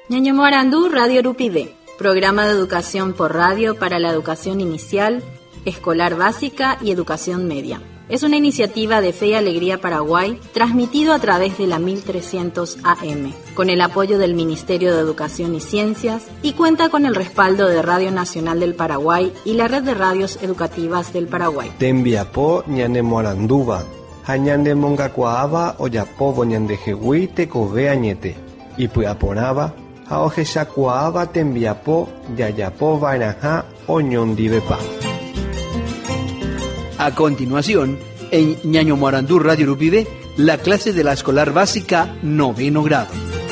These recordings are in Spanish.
Ñaño Morandú, Radio Urupide, programa de educación por radio para la educación inicial, escolar básica y educación media. Es una iniciativa de Fe y Alegría Paraguay, transmitido a través de la 1300 AM, con el apoyo del Ministerio de Educación y Ciencias, y cuenta con el respaldo de Radio Nacional del Paraguay y la Red de Radios Educativas del Paraguay. Tembiapó ñane Moranduba, hañande mongacuaaba oyapobo ñande jehui tekove añete, y puyaporaba, haojeshacuaaba tembiapó yayapo vainaja oñondivepa. A continuación, en Ñaño Morandú Radio Urupide, la clase de la escolar básica 9º grado.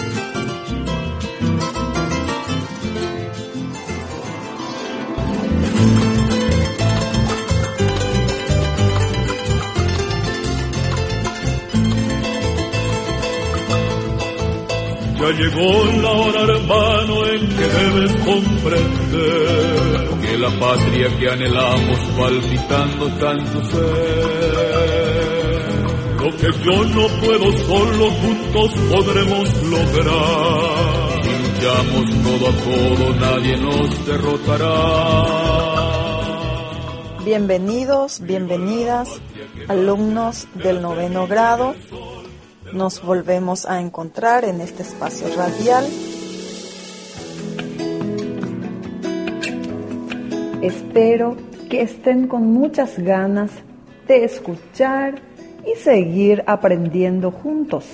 Ya llegó la hora, hermano, en que debes comprender que la patria que anhelamos palpitando tanto ser. Lo que yo no puedo solo, juntos podremos lograr. Si luchamos codo a codo, nadie nos derrotará. Bienvenidos, bienvenidas, alumnos del 9º grado. Nos volvemos a encontrar en este espacio radial. Espero que estén con muchas ganas de escuchar y seguir aprendiendo juntos.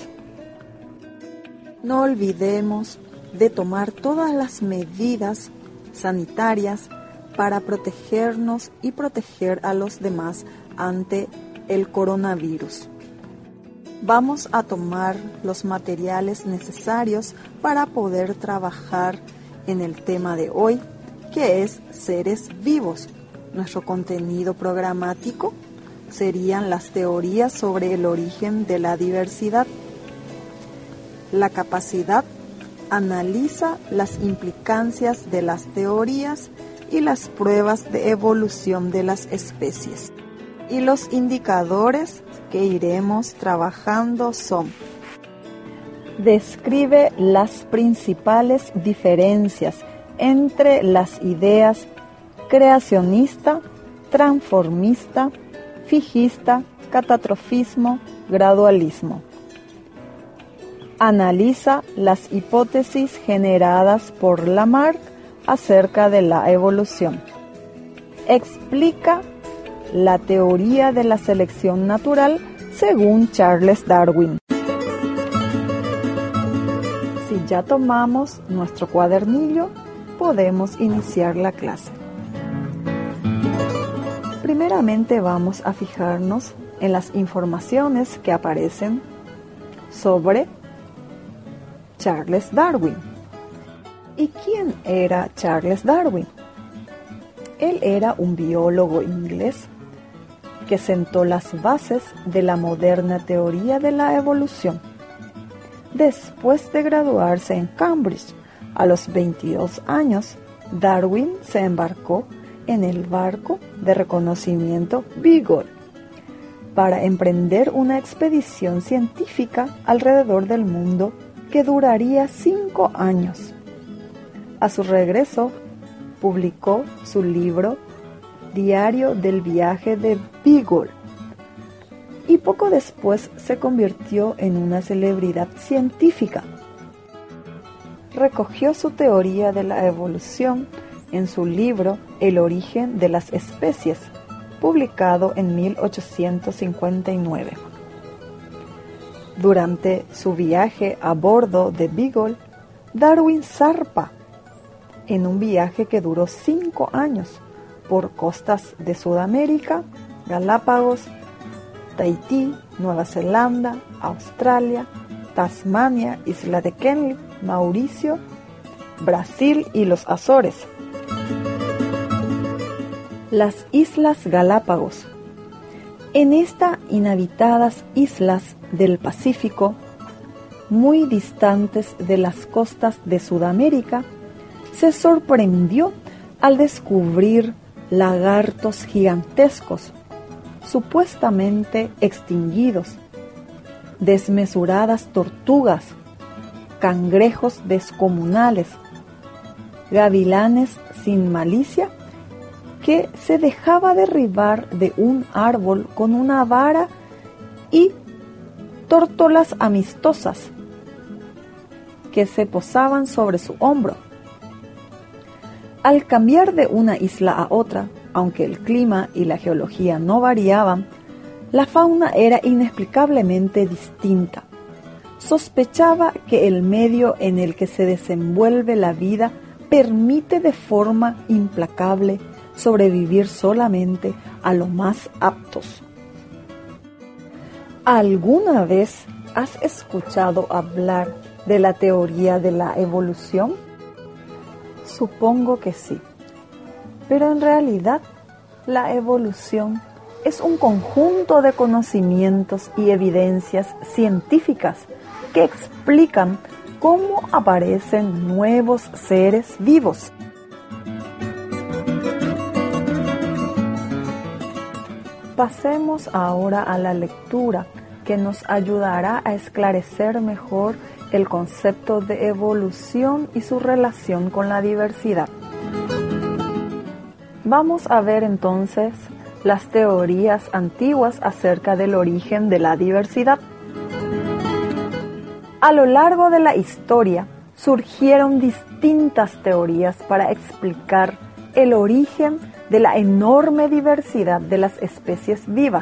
No olvidemos de tomar todas las medidas sanitarias para protegernos y proteger a los demás ante el coronavirus. Vamos a tomar los materiales necesarios para poder trabajar en el tema de hoy, que es seres vivos. Nuestro contenido programático serían las teorías sobre el origen de la diversidad. La capacidad analiza las implicancias de las teorías y las pruebas de evolución de las especies. Y los indicadores que iremos trabajando son: describe las principales diferencias entre las ideas creacionista, transformista, fijista, catastrofismo, gradualismo. Analiza las hipótesis generadas por Lamarck acerca de la evolución. Explica la teoría de la selección natural según Charles Darwin. Si ya tomamos nuestro cuadernillo, podemos iniciar la clase. Primeramente vamos a fijarnos en las informaciones que aparecen sobre Charles Darwin. ¿Y quién era Charles Darwin? Él era un biólogo inglés que sentó las bases de la moderna teoría de la evolución. Después de graduarse en Cambridge, a los 22 años, Darwin se embarcó en el barco de reconocimiento Beagle para emprender una expedición científica alrededor del mundo que duraría 5 años. A su regreso, publicó su libro Diario del viaje de Beagle y poco después se convirtió en una celebridad científica. Recogió su teoría de la evolución en su libro El origen de las especies, publicado en 1859. Durante su viaje a bordo de Beagle, Darwin zarpa en un viaje que duró 5 años por costas de Sudamérica, Galápagos, Tahití, Nueva Zelanda, Australia, Tasmania, Isla de Kenai, Mauricio, Brasil y los Azores. Las Islas Galápagos. En estas inhabitadas islas del Pacífico, muy distantes de las costas de Sudamérica, se sorprendió al descubrir lagartos gigantescos, supuestamente extinguidos, desmesuradas tortugas, cangrejos descomunales, gavilanes sin malicia, que se dejaba derribar de un árbol con una vara, y tórtolas amistosas que se posaban sobre su hombro. Al cambiar de una isla a otra, aunque el clima y la geología no variaban, la fauna era inexplicablemente distinta. Sospechaba que el medio en el que se desenvuelve la vida permite de forma implacable sobrevivir solamente a los más aptos. ¿Alguna vez has escuchado hablar de la teoría de la evolución? Supongo que sí, pero en realidad la evolución es un conjunto de conocimientos y evidencias científicas que explican cómo aparecen nuevos seres vivos. Pasemos ahora a la lectura que nos ayudará a esclarecer mejor el concepto de evolución y su relación con la diversidad. Vamos a ver entonces las teorías antiguas acerca del origen de la diversidad. A lo largo de la historia surgieron distintas teorías para explicar el origen de la enorme diversidad de las especies vivas.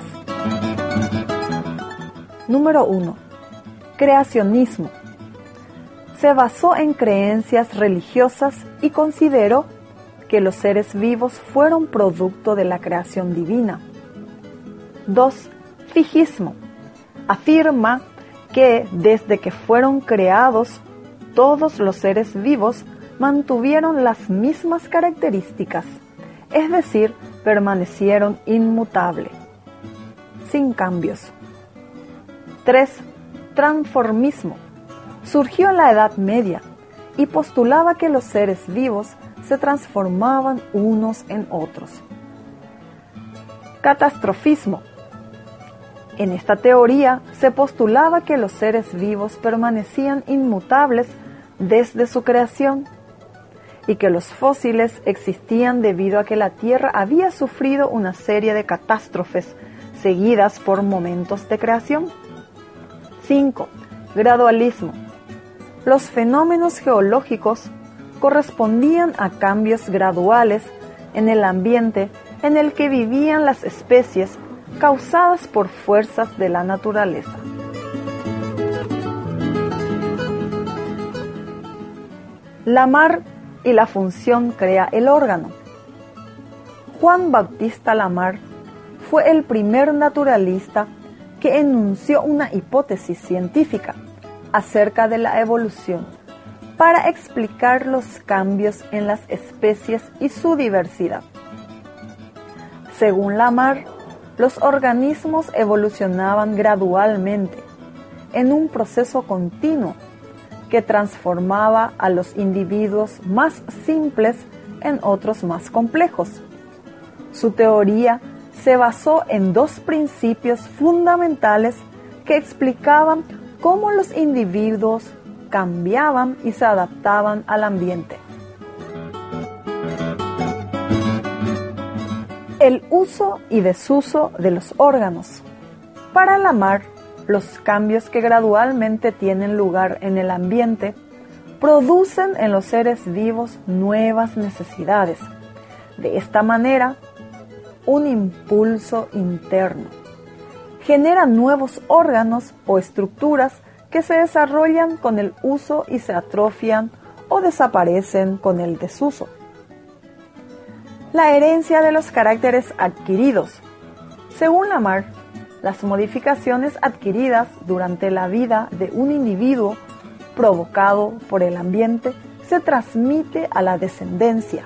Número 1. Creacionismo. Se basó en creencias religiosas y consideró que los seres vivos fueron producto de la creación divina. 2. Fijismo. Afirma que desde que fueron creados, todos los seres vivos mantuvieron las mismas características, es decir, permanecieron inmutables, sin cambios. 3. Transformismo. Surgió en la Edad Media y postulaba que los seres vivos se transformaban unos en otros. Catastrofismo. En esta teoría se postulaba que los seres vivos permanecían inmutables desde su creación y que los fósiles existían debido a que la Tierra había sufrido una serie de catástrofes seguidas por momentos de creación. 5. Gradualismo. Los fenómenos geológicos correspondían a cambios graduales en el ambiente en el que vivían las especies causadas por fuerzas de la naturaleza. Lamarck y la función crea el órgano. Juan Bautista Lamarck fue el primer naturalista que enunció una hipótesis científica acerca de la evolución para explicar los cambios en las especies y su diversidad. Según Lamarck, los organismos evolucionaban gradualmente en un proceso continuo que transformaba a los individuos más simples en otros más complejos. Su teoría se basó en dos principios fundamentales que explicaban cómo los individuos cambiaban y se adaptaban al ambiente. El uso y desuso de los órganos. Para Lamarck, los cambios que gradualmente tienen lugar en el ambiente producen en los seres vivos nuevas necesidades. De esta manera, un impulso interno genera nuevos órganos o estructuras que se desarrollan con el uso y se atrofian o desaparecen con el desuso. La herencia de los caracteres adquiridos. Según Lamarck, las modificaciones adquiridas durante la vida de un individuo provocado por el ambiente se transmite a la descendencia.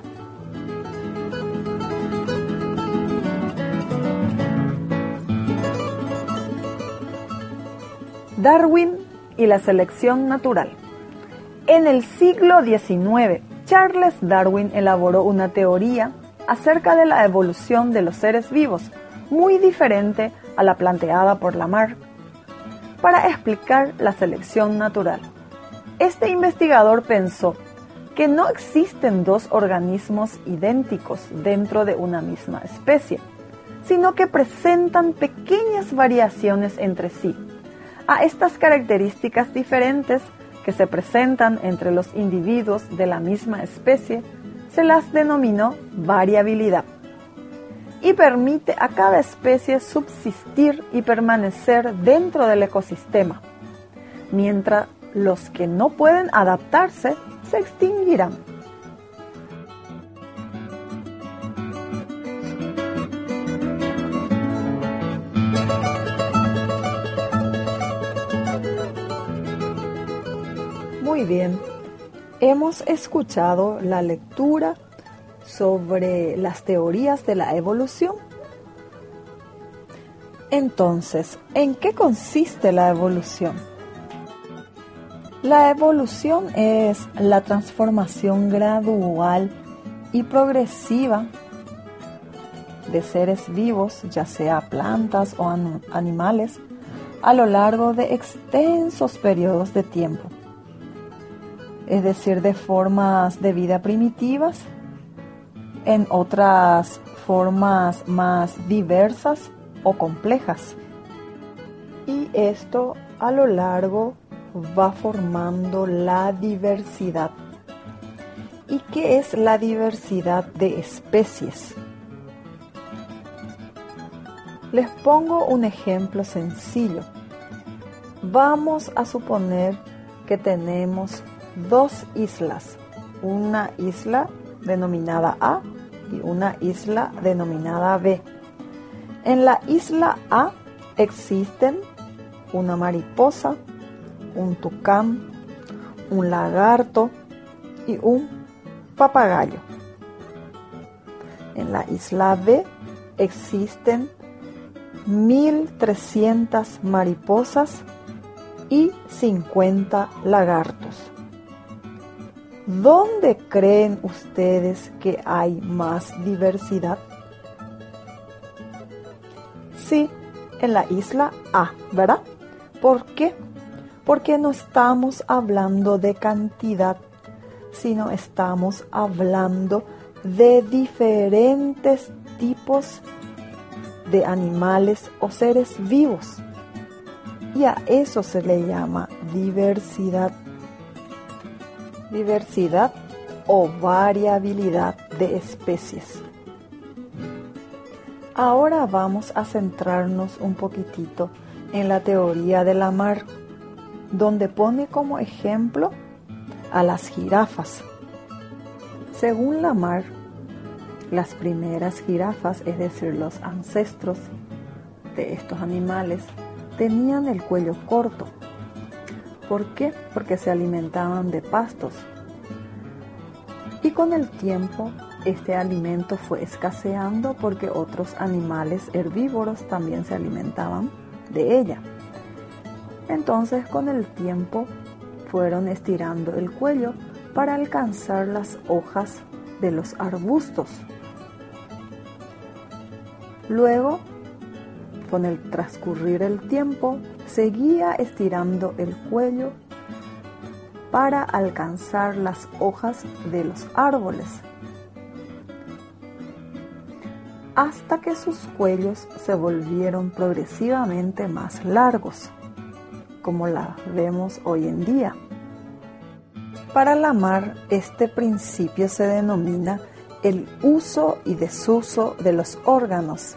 Darwin y la selección natural. En el siglo XIX, Charles Darwin elaboró una teoría acerca de la evolución de los seres vivos, muy diferente a la planteada por Lamarck, para explicar la selección natural. Este investigador pensó que no existen dos organismos idénticos dentro de una misma especie, sino que presentan pequeñas variaciones entre sí. A estas características diferentes que se presentan entre los individuos de la misma especie se las denominó variabilidad, y permite a cada especie subsistir y permanecer dentro del ecosistema, mientras los que no pueden adaptarse se extinguirán. Muy bien, hemos escuchado la lectura sobre las teorías de la evolución. Entonces, ¿en qué consiste la evolución? La evolución es la transformación gradual y progresiva de seres vivos, ya sea plantas o animales, a lo largo de extensos periodos de tiempo. Es decir, de formas de vida primitivas en otras formas más diversas o complejas. Y esto a lo largo va formando la diversidad. ¿Y qué es la diversidad de especies? Les pongo un ejemplo sencillo. Vamos a suponer que tenemos dos islas, una isla denominada A y una isla denominada B. En la isla A existen una mariposa, un tucán, un lagarto y un papagayo. En la isla B existen 1.300 mariposas y 50 lagartos. ¿Dónde creen ustedes que hay más diversidad? Sí, en la isla A, ¿verdad? ¿Por qué? Porque no estamos hablando de cantidad, sino estamos hablando de diferentes tipos de animales o seres vivos. Y a eso se le llama diversidad. Diversidad o variabilidad de especies. Ahora vamos a centrarnos un poquitito en la teoría de Lamarck, donde pone como ejemplo a las jirafas. Según Lamarck, las primeras jirafas, es decir, los ancestros de estos animales, tenían el cuello corto. ¿Por qué? Porque se alimentaban de pastos. Y con el tiempo, este alimento fue escaseando porque otros animales herbívoros también se alimentaban de ella. Entonces, con el tiempo, fueron estirando el cuello para alcanzar las hojas de los arbustos. Luego, con el transcurrir el tiempo, seguía estirando el cuello para alcanzar las hojas de los árboles, hasta que sus cuellos se volvieron progresivamente más largos, como la vemos hoy en día. Para Lamarck, este principio se denomina el uso y desuso de los órganos.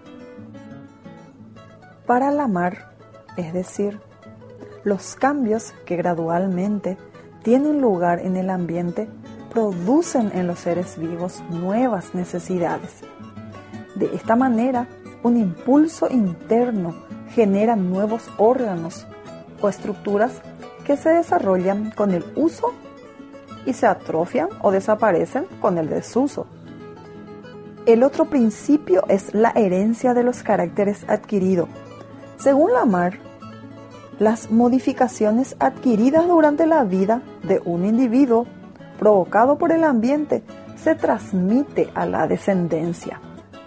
Para Lamarck, es decir, los cambios que gradualmente tienen lugar en el ambiente producen en los seres vivos nuevas necesidades. De esta manera, un impulso interno genera nuevos órganos o estructuras que se desarrollan con el uso y se atrofian o desaparecen con el desuso. El otro principio es la herencia de los caracteres adquiridos. Según Lamarck, las modificaciones adquiridas durante la vida de un individuo provocado por el ambiente se transmite a la descendencia.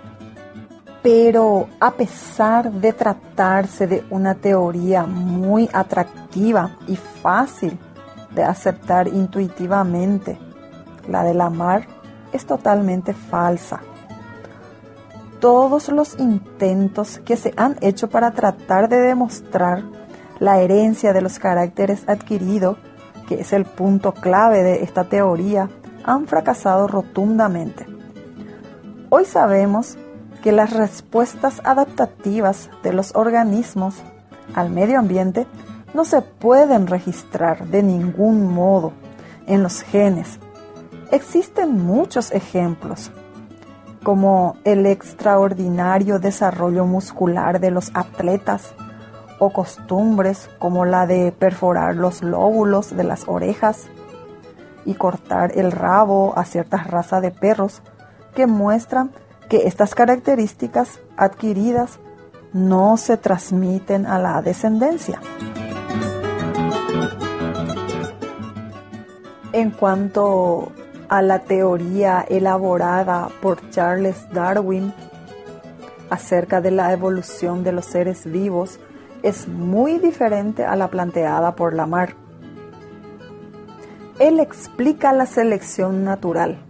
Pero a pesar de tratarse de una teoría muy atractiva y fácil de aceptar intuitivamente, la del amar, es totalmente falsa. Todos los intentos que se han hecho para tratar de demostrar la herencia de los caracteres adquiridos, que es el punto clave de esta teoría, han fracasado rotundamente. Hoy sabemos que las respuestas adaptativas de los organismos al medio ambiente no se pueden registrar de ningún modo en los genes. Existen muchos ejemplos, como el extraordinario desarrollo muscular de los atletas, o costumbres como la de perforar los lóbulos de las orejas y cortar el rabo a ciertas razas de perros, que muestran que estas características adquiridas no se transmiten a la descendencia. En cuanto a la teoría elaborada por Charles Darwin acerca de la evolución de los seres vivos, es muy diferente a la planteada por Lamarck. Él explica la selección natural.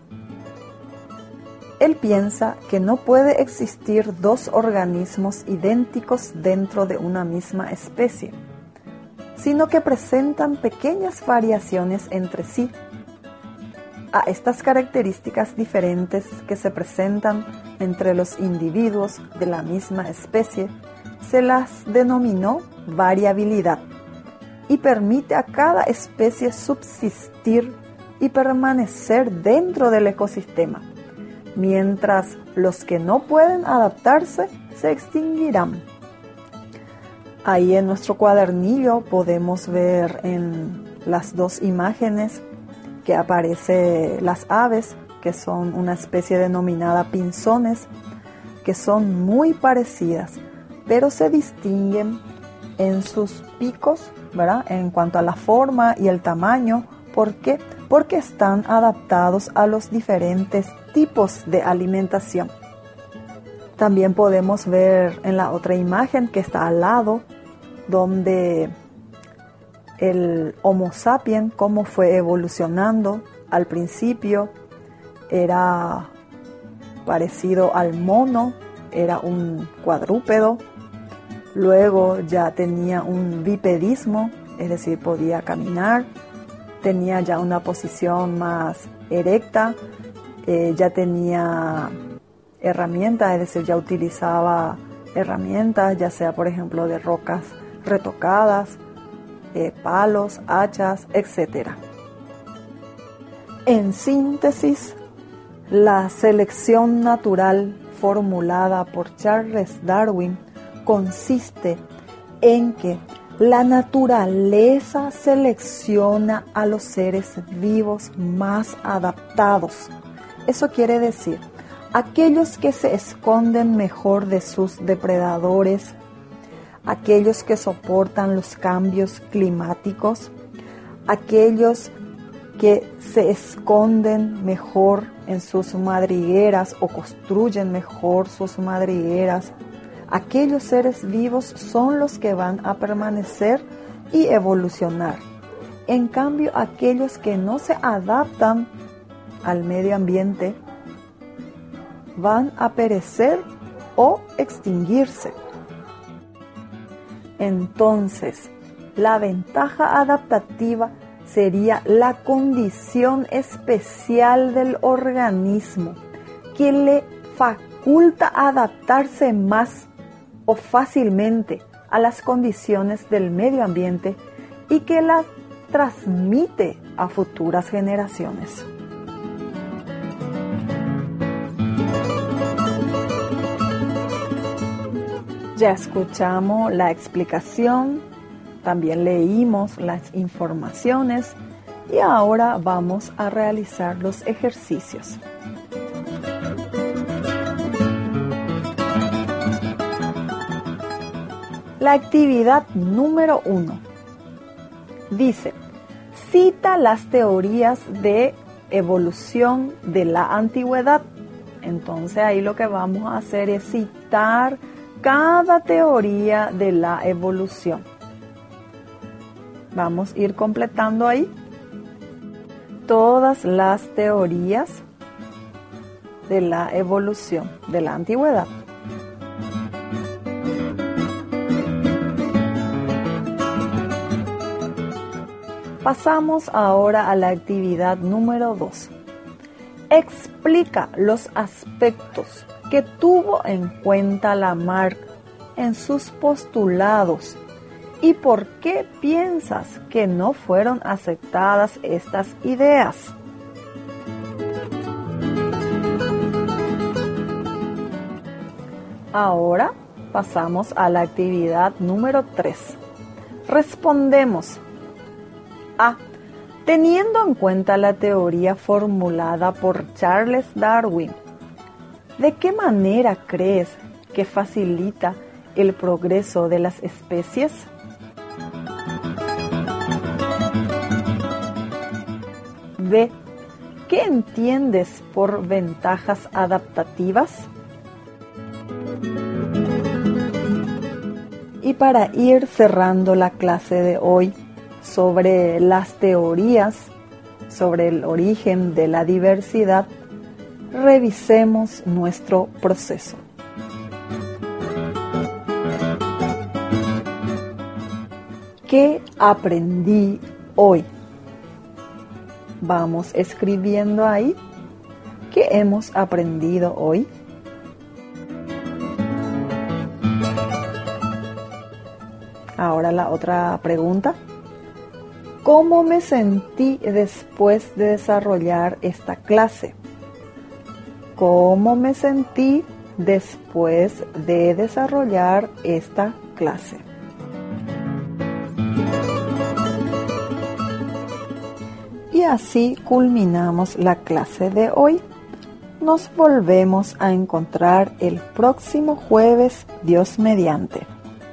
Él piensa que no puede existir dos organismos idénticos dentro de una misma especie, sino que presentan pequeñas variaciones entre sí. A estas características diferentes que se presentan entre los individuos de la misma especie se las denominó variabilidad y permite a cada especie subsistir y permanecer dentro del ecosistema, mientras los que no pueden adaptarse se extinguirán. Ahí en nuestro cuadernillo podemos ver en las dos imágenes que aparecen las aves, que son una especie denominada pinzones, que son muy parecidas, pero se distinguen en sus picos, ¿verdad?, en cuanto a la forma y el tamaño. ¿Por qué? Porque están adaptados a los diferentes tipos de alimentación. También podemos ver en la otra imagen que está al lado, donde el Homo sapiens, cómo fue evolucionando. Al principio era parecido al mono, era un cuadrúpedo. Luego ya tenía un bipedismo, es decir, podía caminar. Tenía ya una posición más erecta, ya tenía herramientas, es decir, ya utilizaba herramientas, ya sea por ejemplo de rocas retocadas, palos, hachas, etc. En síntesis, la selección natural formulada por Charles Darwin consiste en que la naturaleza selecciona a los seres vivos más adaptados. Eso quiere decir, aquellos que se esconden mejor de sus depredadores, aquellos que soportan los cambios climáticos, aquellos que se esconden mejor en sus madrigueras o construyen mejor sus madrigueras. Aquellos seres vivos son los que van a permanecer y evolucionar. En cambio, aquellos que no se adaptan al medio ambiente van a perecer o extinguirse. Entonces, la ventaja adaptativa sería la condición especial del organismo que le faculta adaptarse más o fácilmente a las condiciones del medio ambiente y que las transmite a futuras generaciones. Ya escuchamos la explicación, también leímos las informaciones y ahora vamos a realizar los ejercicios. La actividad número 1 dice: cita las teorías de evolución de la antigüedad. Entonces ahí lo que vamos a hacer es citar cada teoría de la evolución. Vamos a ir completando ahí todas las teorías de la evolución de la antigüedad. Pasamos ahora a la actividad número 2. Explica los aspectos que tuvo en cuenta Lamarck en sus postulados y por qué piensas que no fueron aceptadas estas ideas. Ahora pasamos a la actividad número 3. Respondemos. A. Teniendo en cuenta la teoría formulada por Charles Darwin, ¿de qué manera crees que facilita el progreso de las especies? B. ¿Qué entiendes por ventajas adaptativas? Y para ir cerrando la clase de hoy sobre las teorías sobre el origen de la diversidad, revisemos nuestro proceso. ¿Qué aprendí hoy? Vamos escribiendo ahí. ¿Qué hemos aprendido hoy? Ahora la otra pregunta. ¿Cómo me sentí después de desarrollar esta clase? ¿Cómo me sentí después de desarrollar esta clase? Y así culminamos la clase de hoy. Nos volvemos a encontrar el próximo jueves, Dios mediante.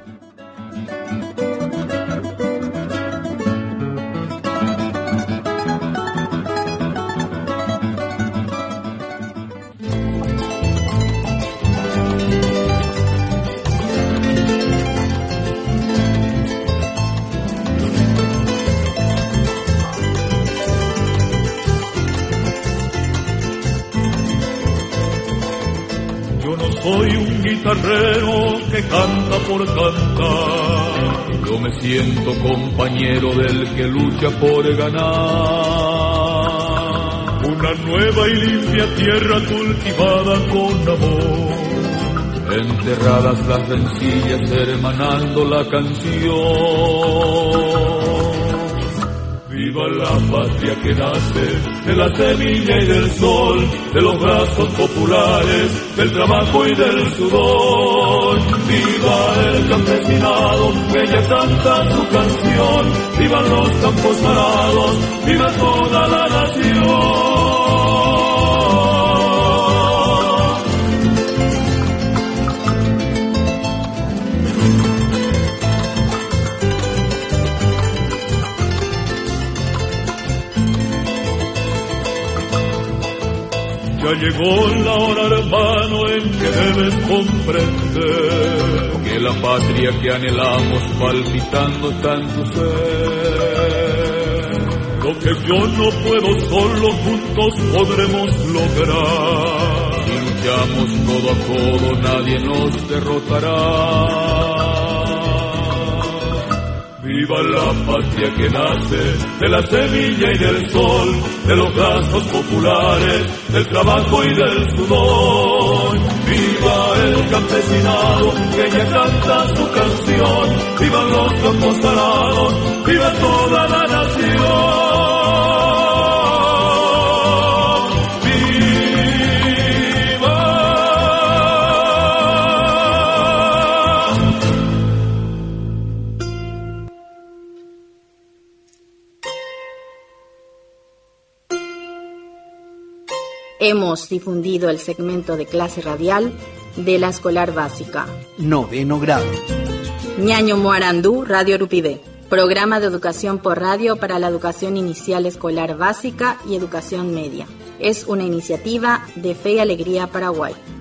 Soy un guitarrero que canta por cantar. Yo me siento compañero del que lucha por ganar. Una nueva y limpia tierra cultivada con amor. Enterradas las rencillas hermanando la canción. Viva la patria que nace de la semilla y del sol, de los brazos populares, del trabajo y del sudor. Viva el campesinado que ya canta su canción, vivan los campos arados, viva toda la nación. Ya llegó la hora, hermano, en que debes comprender que la patria que anhelamos palpitando está en tu ser. Lo que yo no puedo solo, juntos podremos lograr. Si luchamos codo a codo, nadie nos derrotará. Viva la patria que nace de la semilla y del sol, de los brazos populares, del trabajo y del sudor. Viva el campesinado que ya canta su canción, vivan los campos arados, viva toda la nación. Hemos difundido el segmento de clase radial de la escolar básica. 9º grado. Ñaño Moarandú, Radio Urupide. Programa de educación por radio para la educación inicial escolar básica y educación media. Es una iniciativa de Fe y Alegría Paraguay.